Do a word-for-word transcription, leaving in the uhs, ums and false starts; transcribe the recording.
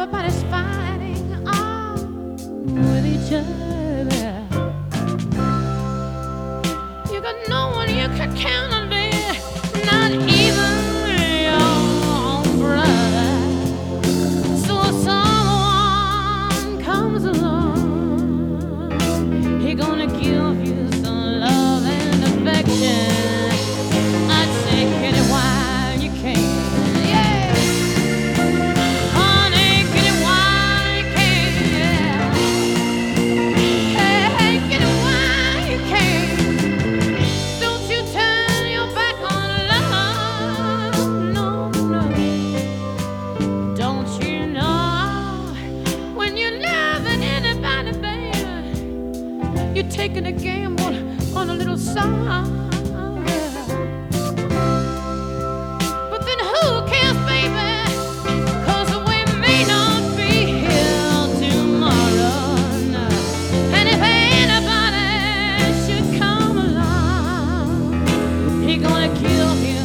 everybody's fighting on with each other. You got no one you can count on, there, not even your own brother. So if someone comes along, he gonna give you some love and affection. I'd say, get it while you can. Yeah. Honey, get it while you can. Hey, hey, get it while you can. Don't you turn your back on love. No, no. Don't you know when you're loving anybody, baby, you're taking a gamble on a little song. But then who cares, baby? 'Cause we may not be here tomorrow. No. And if anybody should come along, he gonna kill him.